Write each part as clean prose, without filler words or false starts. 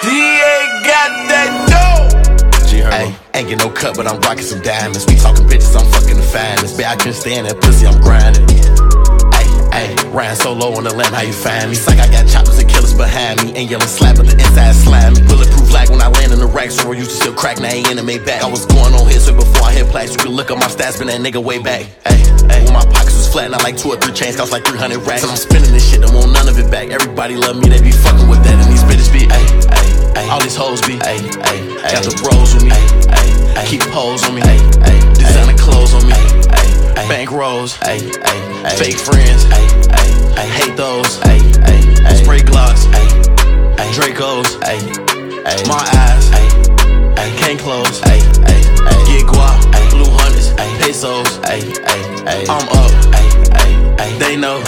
DA got that dope. Ay, ain't get no cut, but I'm rocking some diamonds. We talking bitches, I'm fucking the finest. Bitch, I couldn't stand that pussy, I'm grinding. Ay, ran so low on the land, how you find me? It's like I got choppers and killers behind me. Ain't yelling slap, but the inside slimy. Bulletproof like when I land in the rack, so I used to still crack, now I ain't in the Maybach. I was going on hits before I hit plaques. You can look up my stats, been that nigga way back. Ay, when my pockets was flat, not like 2 or 3 chains, cost like 300 racks. And I'm spinning this shit, don't want none of it back. Everybody love me, they be fucking with that, and these bitches be, all these hoes be, got the bros with me, keep hoes on me, designer clothes on me, bank rolls, fake friends, hate those, spray Glocks, Dracos, my eyes, can't close, get guap, blue hundreds, pesos, I'm up, they know,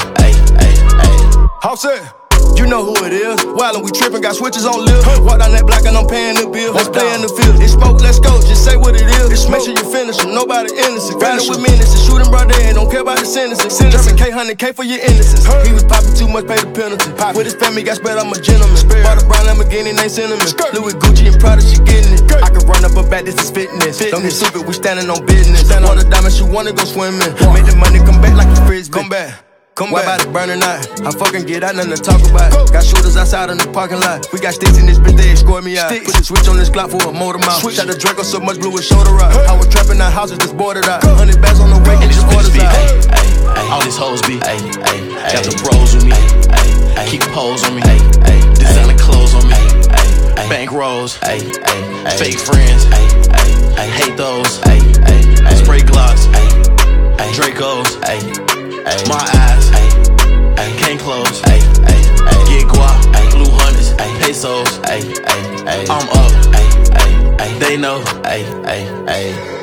Offset. You know who it is. Wildin', we trippin', got switches on lip. Walk down that block and I'm paying the bill. Let's play in the field. It's smoke, let's go. Just say what it is. It's make sure you finish them. Nobody innocent. Riding with menace and shooting brother and don't care about the sentencing. German K, 100K for your innocence. He was popping too much, pay the penalty. With his family, got spread, I'm a gentleman. Bought a brown Lamborghini, ain't cinnamon. Louis Gucci and Prada, she getting it. I can run up a back, this is fitness. Don't get stupid, we standing on business. Want a diamond, she wanna go swimming. Make the money come back like a frisbee. Come back. Why about it burning out? I fucking get out, nothing to talk about. Got shooters outside in the parking lot. We got sticks in this bitch, they escort me out. Put the switch on this Glock for a motor mouth. Shot the Draco so much, blew his shoulder out. I was trapping our houses, just boarded out. 100 bags on the way, and just orders out. All these hoes be, got the bros with me, keep hoes on me, designer clothes on me, bank rolls, fake friends, hate those, spray Glocks, Dracos, my eyes, can't close, get guap, blue hundreds, pesos, I'm up, they know,